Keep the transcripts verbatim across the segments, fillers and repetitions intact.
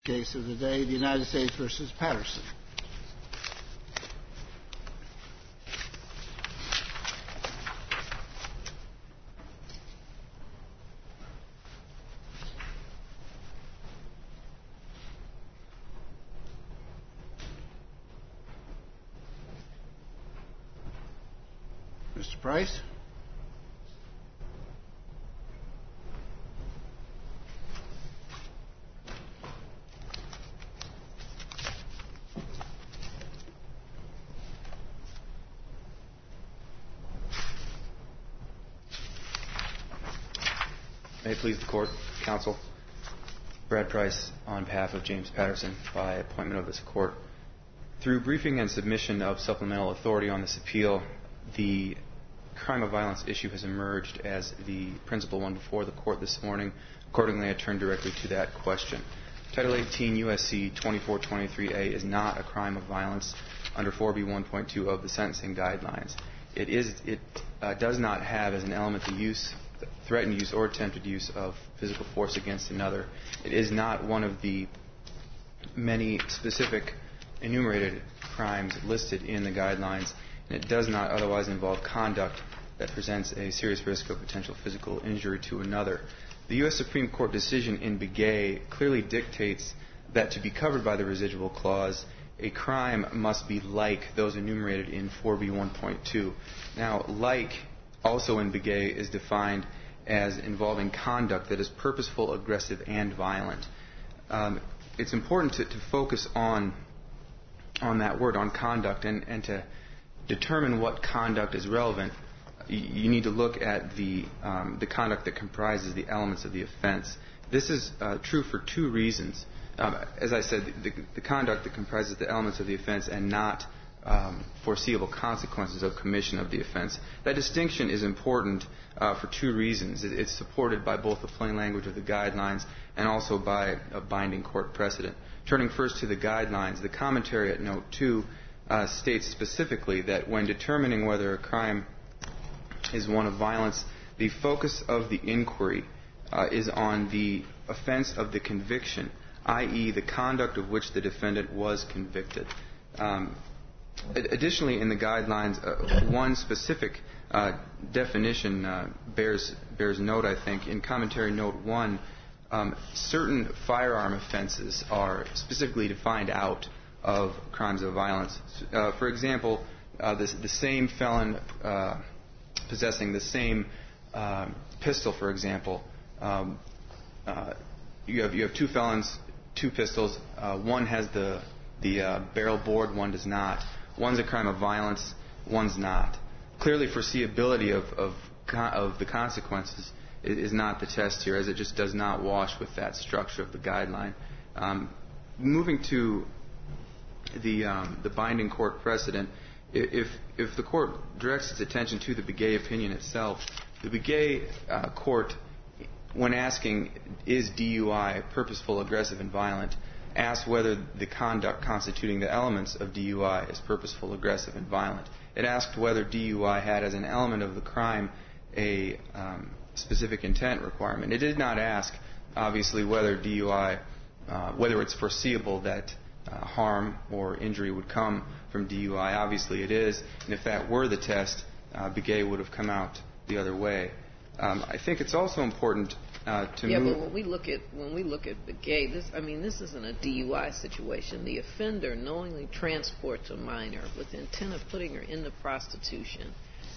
case of the day, the United States versus Patterson. Mister Price? May it please the Court, Counsel. Brad Price on behalf of James Patterson by appointment of this Court. Through briefing and submission of supplemental authority on this appeal, the crime of violence issue has emerged as the principal one before the Court this morning. Accordingly, I turn directly to that question. Title eighteen U S C twenty-four twenty-three A is not a crime of violence under four B one point two of the sentencing guidelines. It is. It uh, does not have as an element the use, threatened use, or attempted use of physical force against another. It is not one of the many specific enumerated crimes listed in the guidelines, and it does not otherwise involve conduct that presents a serious risk of potential physical injury to another. The U S Supreme Court decision in Begay clearly dictates that to be covered by the residual clause, a crime must be like those enumerated in four B one point two. Now, like also in Begay is defined as involving conduct that is purposeful, aggressive, and violent. Um, it's important to, to focus on on that word, on conduct, and, and to determine what conduct is relevant. You, you need to look at the um, the conduct that comprises the elements of the offense. This is uh, true for two reasons. Um, as I said, the, the conduct that comprises the elements of the offense and not um, foreseeable consequences of commission of the offense. That distinction is important uh, for two reasons. It, it's supported by both the plain language of the guidelines and also by a binding court precedent. Turning first to the guidelines, the commentary at Note two uh, states specifically that when determining whether a crime is one of violence, the focus of the inquiry uh, is on the offense of the conviction, that is the conduct of which the defendant was convicted. Um, additionally, in the guidelines, uh, one specific uh, definition uh, bears bears note, I think. In commentary Note one, um, certain firearm offenses are specifically defined out of crimes of violence. Uh, for example, uh, this, the same felon uh, possessing the same uh, pistol, for example, um, uh, you have you have two felons, two pistols. Uh, one has the the uh, barrel bored, one does not. One's a crime of violence, one's not. Clearly, foreseeability of of, of the consequences is, is not the test here, as it just does not wash with that structure of the guideline. Um, moving to the um, the binding court precedent, if if the court directs its attention to the Begay opinion itself, the Begay uh, court, when asking is D U I purposeful, aggressive, and violent, asks whether the conduct constituting the elements of D U I is purposeful, aggressive, and violent. It asked whether D U I had as an element of the crime a um, specific intent requirement. It did not ask, obviously, whether D U I, uh, whether it's foreseeable that uh, harm or injury would come from D U I. Obviously, it is, and if that were the test, uh, Begay would have come out the other way. Um, I think it's also important uh, to yeah, move. but when we look at when we look at Begay, this I mean, this isn't a D U I situation. The offender knowingly transports a minor with the intent of putting her into prostitution.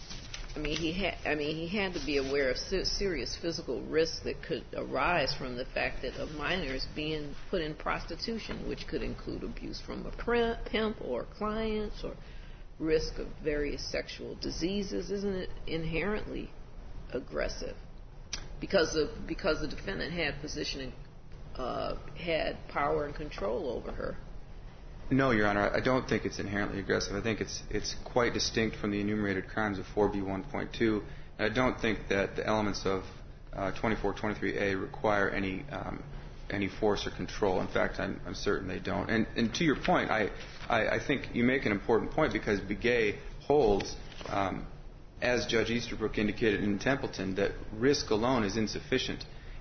I mean, he had. I mean, he had to be aware of serious physical risks that could arise from the fact that a minor is being put in prostitution, which could include abuse from a pimp or clients, or risk of various sexual diseases. Isn't it inherently aggressive? Because of because the defendant had position, uh, had power and control over her. No, Your Honor, I don't think it's inherently aggressive. I think it's it's quite distinct from the enumerated crimes of four B one point two. And I don't think that the elements of uh, twenty-four twenty-three A require any um, any force or control. In fact, I'm, I'm certain they don't. And, and to your point, I, I I think you make an important point, because Begay holds, um, as Judge Easterbrook indicated in Templeton, that risk alone is insufficient.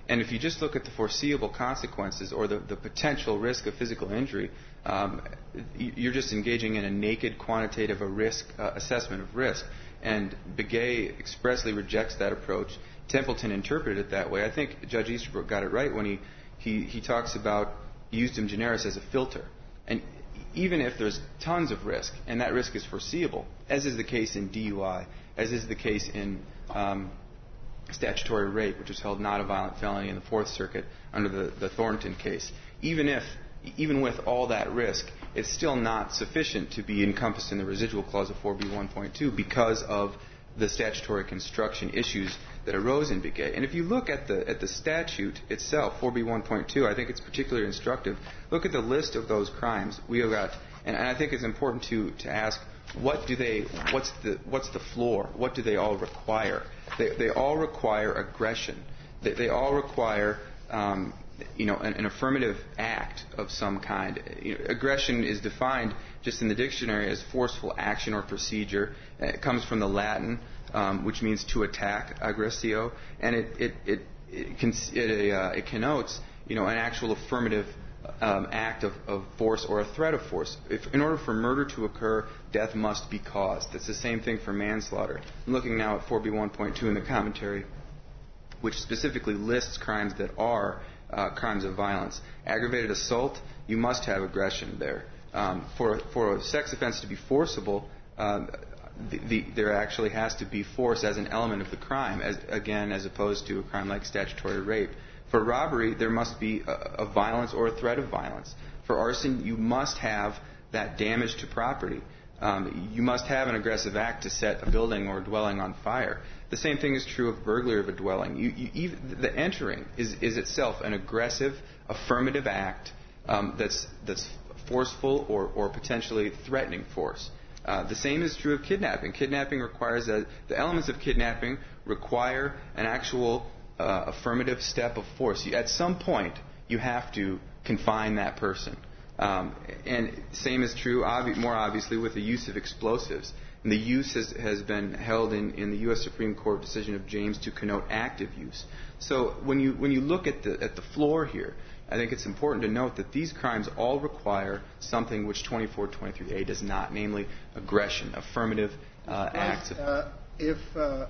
And if you just look at the foreseeable consequences or the, the potential risk of physical injury, um, you're just engaging in a naked quantitative a risk uh, assessment of risk. And Begay expressly rejects that approach. Templeton interpreted it that way. I think Judge Easterbrook got it right when he, he, he talks about justum generis as a filter. And even if there's tons of risk, and that risk is foreseeable, as is the case in D U I, as is the case in um, statutory rape, which was held not a violent felony in the Fourth Circuit under the, the Thornton case, even if, even with all that risk, it's still not sufficient to be encompassed in the residual clause of four B one point two because of the statutory construction issues that arose in Begay. And if you look at the at the statute itself, four B one point two, I think it's particularly instructive. Look at the list of those crimes we have got, and, and I think it's important to to ask what do they what's the what's the floor? What do they all require? They they all require aggression. They, they all require um, you know an, an affirmative act of some kind. You know, aggression is defined just in the dictionary as forceful action or procedure. It comes from the Latin, um, which means to attack, aggressio, and it it it it, con- it, uh, it connotes you know an actual affirmative um, act of, of force or a threat of force. If, in order for murder to occur, death must be caused. That's the same thing for manslaughter. I'm looking now at four B one point two in the commentary, which specifically lists crimes that are uh, crimes of violence. Aggravated assault, you must have aggression there. Um, for for a sex offense to be forcible, uh, the, the, there actually has to be force as an element of the crime, as, again, as opposed to a crime like statutory rape. For robbery, there must be a, a violence or a threat of violence. For arson, you must have that damage to property. Um, you must have an aggressive act to set a building or a dwelling on fire. The same thing is true of burglary of a dwelling. You, you, even, the entering is, is itself an aggressive, affirmative act um, that's that's forceful or, or potentially threatening force. Uh, the same is true of kidnapping. Kidnapping requires that the elements of kidnapping require an actual uh, affirmative step of force. You, at some point, you have to confine that person. Um, and same is true, obvi- more obviously, with the use of explosives. And the use has, has been held in, in the U S Supreme Court decision of James to connote active use. So when you when you look at the at the floor here, I think it's important to note that these crimes all require something which twenty-four twenty-three A does not, namely aggression, affirmative uh, acts. Of uh, if uh,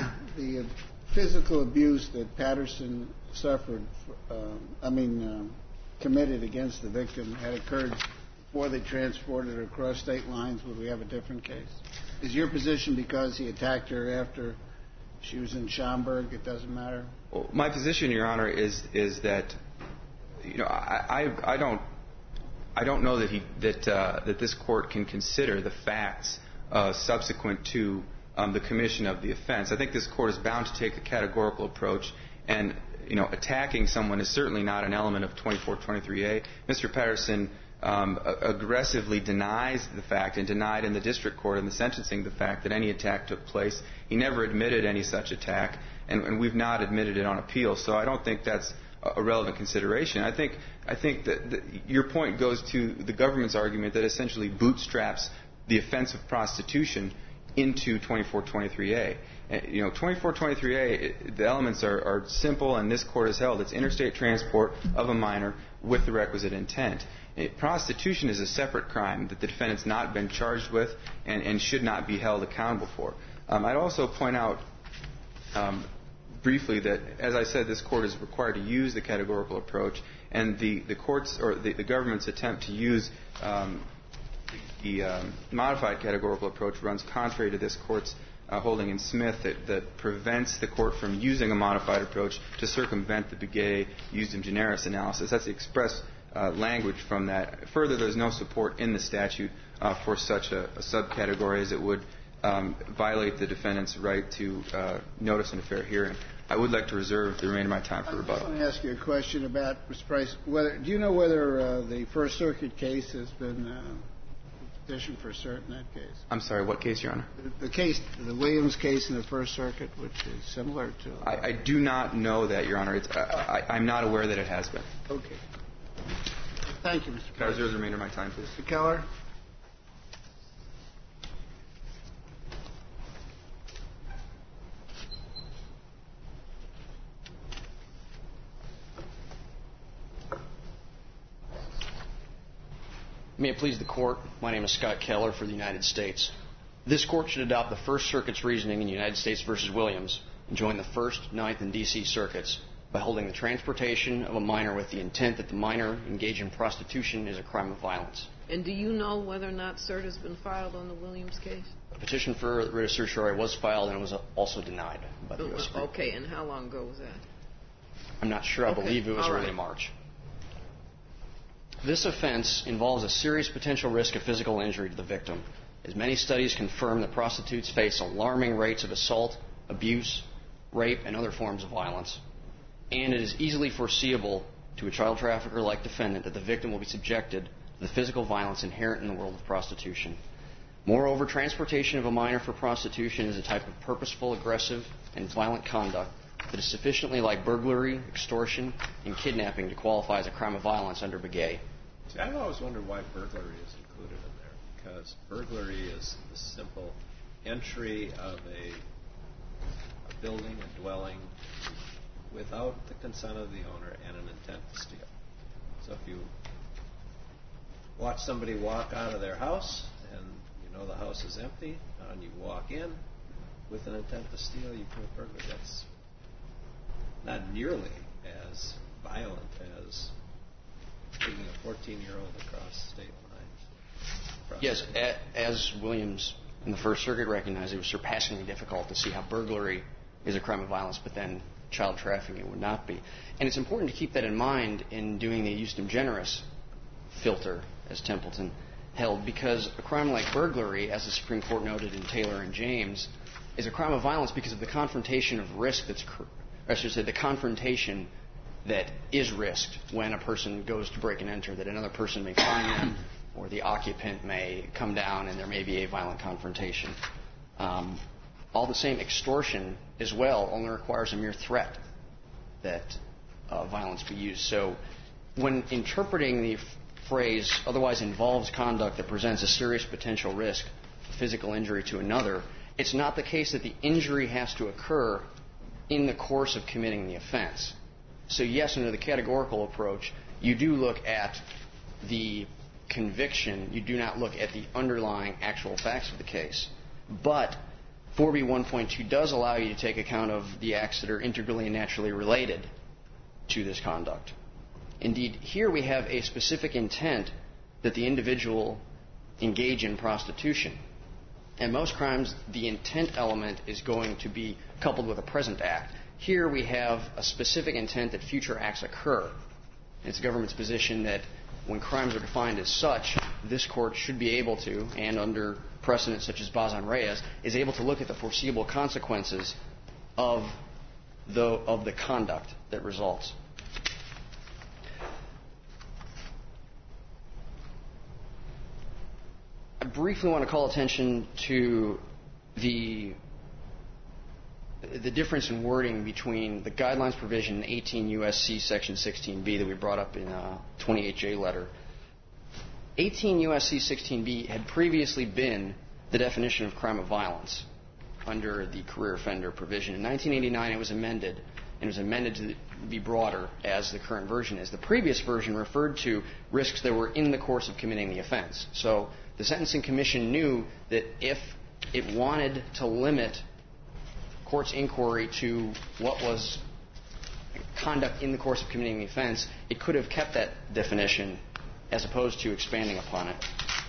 the physical abuse that Patterson suffered, uh, I mean, um, committed against the victim had occurred before they transported her across state lines, would we have a different case? Is your position because he attacked her after she was in Schaumburg, it doesn't matter? Well, my position, Your Honor, is is that you know I, I, I don't I don't know that he that uh, that this court can consider the facts uh, subsequent to um, the commission of the offense. I think this court is bound to take a categorical approach, and you know attacking someone is certainly not an element of twenty-four twenty-three A. Mister Patterson Um, aggressively denies the fact and denied in the district court in the sentencing the fact that any attack took place. He never admitted any such attack, and, and we've not admitted it on appeal. So I don't think that's a relevant consideration. I think I think that, that your point goes to the government's argument that essentially bootstraps the offense of prostitution into twenty-four twenty-three A. You know, twenty-four twenty-three A, the elements are, are simple, and this court has held. It's interstate transport of a minor with the requisite intent. It, prostitution is a separate crime that the defendant's not been charged with and, and should not be held accountable for. Um, I'd also point out um, briefly that, as I said, this court is required to use the categorical approach, and the, the court's or the, the government's attempt to use um, the um, modified categorical approach runs contrary to this court's uh, holding in Smith that, that prevents the court from using a modified approach to circumvent the Begay justum generis analysis. That's the express uh, language from that. Further, there's no support in the statute uh, for such a, a subcategory as it would um, violate the defendant's right to uh, notice and a fair hearing. I would like to reserve the remainder of my time for rebuttal. I want to ask you a question about, Mister Price. Whether, do you know whether uh, the First Circuit case has been uh, petitioned for cert in that case? I'm sorry, what case, Your Honor? The, the case, the Williams case in the First Circuit, which is similar to... I, I do not know that, Your Honor. It's, I, I, I'm not aware that it has been. Okay. Thank you, Mister Price. Can I reserve the remainder of my time, please? Mister Keller? May it please the Court, my name is Scott Keller for the United States. This Court should adopt the First Circuit's reasoning in United States v. Williams and join the First, Ninth, and D C Circuits by holding the transportation of a minor with the intent that the minor engage in prostitution is a crime of violence. And do you know whether or not cert has been filed on the Williams case? A petition for writ of certiorari was filed and it was also denied by the U S Supreme Court. Okay, and how long ago was that? I'm not sure. I Okay. believe it was All early right. March. This offense involves a serious potential risk of physical injury to the victim, as many studies confirm that prostitutes face alarming rates of assault, abuse, rape, and other forms of violence. And it is easily foreseeable to a child trafficker-like defendant that the victim will be subjected to the physical violence inherent in the world of prostitution. Moreover, transportation of a minor for prostitution is a type of purposeful, aggressive, and violent conduct that is sufficiently like burglary, extortion, and kidnapping to qualify as a crime of violence under Begay. See, I've always wondered why burglary is included in there, because burglary is the simple entry of a, a building, a dwelling, without the consent of the owner and an intent to steal. So if you watch somebody walk out of their house and you know the house is empty, and you walk in with an intent to steal, you commit burglary. That's not nearly as violent as taking a fourteen-year-old across state lines. Across Yes, state a, as Williams in the First Circuit recognized, it was surpassingly difficult to see how burglary is a crime of violence, but then child trafficking would not be. And it's important to keep that in mind in doing the justum generis filter, as Templeton held, because a crime like burglary, as the Supreme Court noted in Taylor and James, is a crime of violence because of the confrontation of risk that's, or I should say, the confrontation that is risked when a person goes to break and enter, that another person may find them, or the occupant may come down and there may be a violent confrontation. Um, all the same, extortion as well only requires a mere threat that uh, violence be used. So when interpreting the f- phrase otherwise involves conduct that presents a serious potential risk of physical injury to another, it's not the case that the injury has to occur in the course of committing the offense. So yes, under the categorical approach, you do look at the conviction. You do not look at the underlying actual facts of the case. But four B one point two does allow you to take account of the acts that are integrally and naturally related to this conduct. Indeed, here we have a specific intent that the individual engage in prostitution. In most crimes, the intent element is going to be coupled with a present act. Here we have a specific intent that future acts occur. It's the government's position that when crimes are defined as such, this court should be able to, and under precedent such as Bazan-Reyes, is able to look at the foreseeable consequences of the, of the conduct that results. I briefly want to call attention to the the difference in wording between the guidelines provision in eighteen U S C section sixteen B that we brought up in a twenty-eight J letter. eighteen U S C sixteen B had previously been the definition of crime of violence under the career offender provision. In nineteen eighty-nine, it was amended, and it was amended to be broader as the current version is. The previous version referred to risks that were in the course of committing the offense. So the Sentencing Commission knew that if it wanted to limit court's inquiry to what was conduct in the course of committing the offense, it could have kept that definition as opposed to expanding upon it.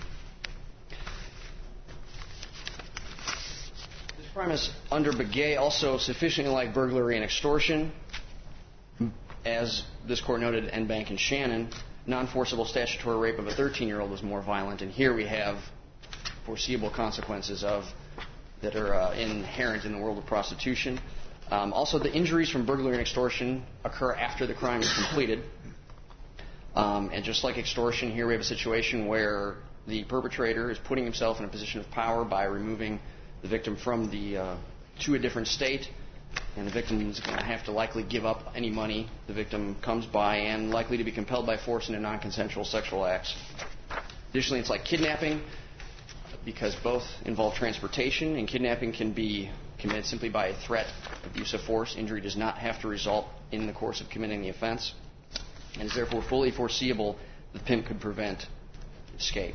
This crime is under Begay also sufficiently like burglary and extortion. As this court noted in Bank and Shannon, non-forcible statutory rape of a thirteen-year-old was more violent, and here we have foreseeable consequences of that are uh, inherent in the world of prostitution. Um, also, the injuries from burglary and extortion occur after the crime is completed. Um, and just like extortion, here we have a situation where the perpetrator is putting himself in a position of power by removing the victim from the uh, to a different state, and the victim is going to have to likely give up any money the victim comes by and likely to be compelled by force into non-consensual sexual acts. Additionally, it's like kidnapping, because both involve transportation, and kidnapping can be committed simply by a threat of use of force. Injury does not have to result in the course of committing the offense, and is therefore fully foreseeable the pimp could prevent escape.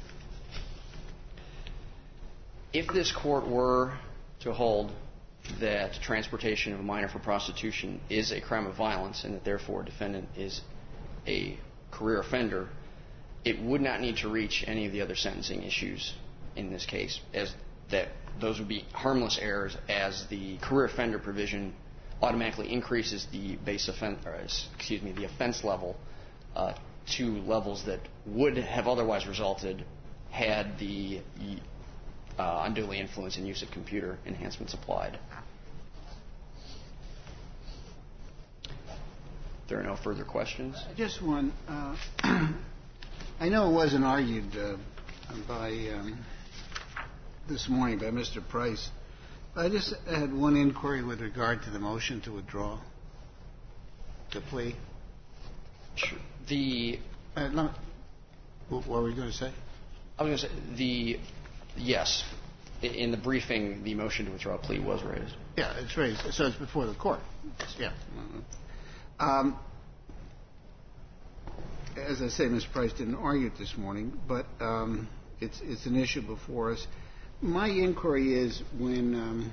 If this court were to hold that transportation of a minor for prostitution is a crime of violence and that therefore a defendant is a career offender, it would not need to reach any of the other sentencing issues in this case, as that those would be harmless errors, as the career offender provision automatically increases the base offense, or excuse me, the offense level uh, to levels that would have otherwise resulted had the uh, unduly influence and use of computer enhancements applied. There are no further questions. Just one. Uh, I know it wasn't argued uh, by um, this morning by Mister Price. I just had one inquiry with regard to the motion to withdraw the plea. Sure. The uh, no, what were we going to say? I was going to say the yes. In the briefing, the motion to withdraw a plea was raised. Yeah, it's raised. So it's before the court. Yeah. Um, as I say, Mister Price didn't argue it this morning, but um, it's it's an issue before us. My inquiry is when. Um,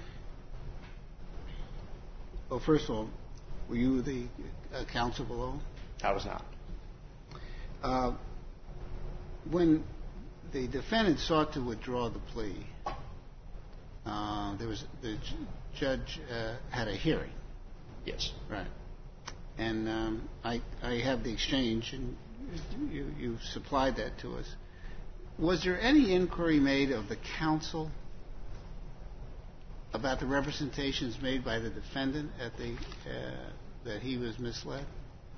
well, first of all, were you the uh, counsel below? I was not. Uh, when the defendant sought to withdraw the plea, uh, there was the j- judge uh, had a hearing. Yes. Right. And um, I, I have the exchange, and you, you supplied that to us. Was there any inquiry made of the counsel about the representations made by the defendant at the uh, that he was misled?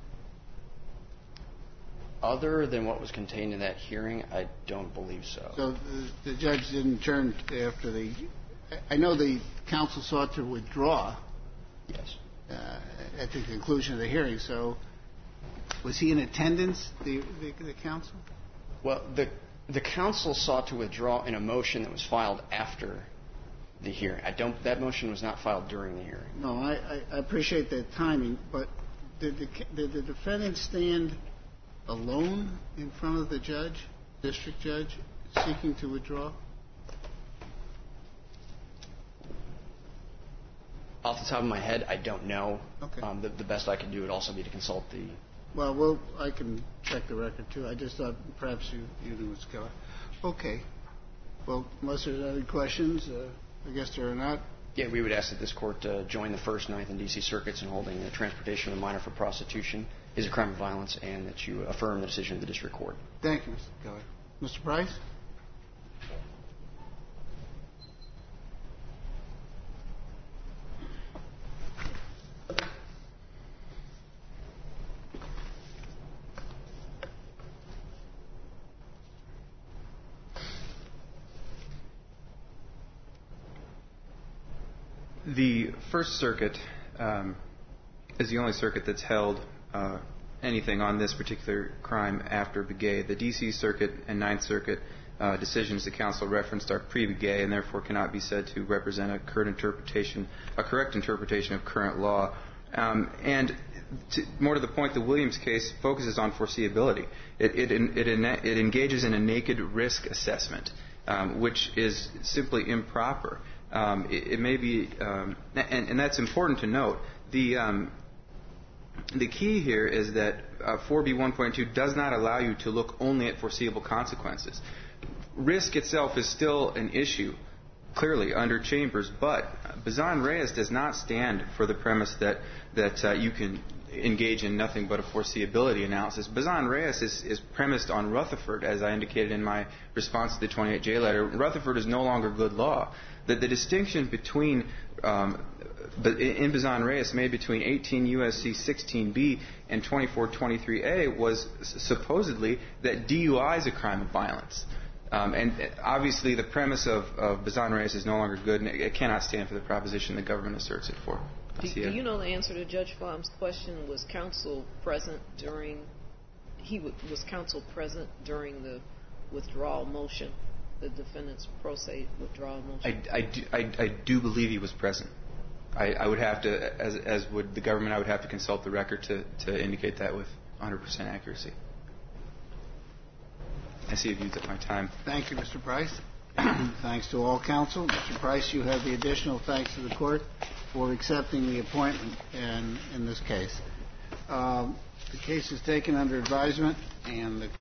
Other than what was contained in that hearing, I don't believe so. So the, the judge didn't turn after the. I know the counsel sought to withdraw. Yes. Uh, at the conclusion of the hearing. So, was he in attendance, the, the, the counsel? Well, the the counsel sought to withdraw in a motion that was filed after the hearing. I don't. That motion was not filed during the hearing. No, I, I appreciate that timing, but did the, did the defendant stand alone in front of the judge, district judge, seeking to withdraw? Off the top of my head, I don't know. Okay. Um, the, the best I can do would also be to consult the. Well, well, I can check the record too. I just thought perhaps you, you knew what's going on. Okay. Well, unless there's any questions, uh, I guess there are not. Yeah, we would ask that this court uh, join the First, Ninth, and D C circuits in holding the transportation of a minor for prostitution is a crime of violence, and that you affirm the decision of the district court. Thank you, Mister Keller. Mister Price? The First Circuit um, is the only circuit that's held uh, anything on this particular crime after Begay. The D C Circuit and Ninth Circuit uh, decisions the counsel referenced are pre-Begay and therefore cannot be said to represent a current interpretation, a correct interpretation of current law. Um, and to, more to the point, the Williams case focuses on foreseeability. It, it, it, it engages in a naked risk assessment, um, which is simply improper. Um, it, it may be, um, and, and that's important to note. The um, the key here is that uh, four B one point two does not allow you to look only at foreseeable consequences. Risk itself is still an issue, clearly under Chambers, but Bazan-Reyes does not stand for the premise that that uh, you can engage in nothing but a foreseeability analysis. Bazan-Reyes is, is premised on Rutherford, as I indicated in my response to the twenty-eight J letter. Rutherford is no longer good law. That the distinction between um, in Bazan-Reyes made between eighteen U S C sixteen B and twenty-four twenty-three A was supposedly that D U I is a crime of violence. Um, and obviously the premise of, of Bazan-Reyes is no longer good, and it, it cannot stand for the proposition the government asserts it for. Do, do you know the answer to Judge Flom's question? Was counsel present during he w- was counsel present during the withdrawal motion, the defendant's pro se withdrawal motion? I, I, do, I, I do believe he was present. I, I would have to, as, as would the government, I would have to consult the record to, to indicate that with one hundred percent accuracy. I see you've used up my time. Thank you, Mister Price. Thanks to all counsel. Mister Price, you have the additional thanks to the court for accepting the appointment in, in this case. Um, the case is taken under advisement, and the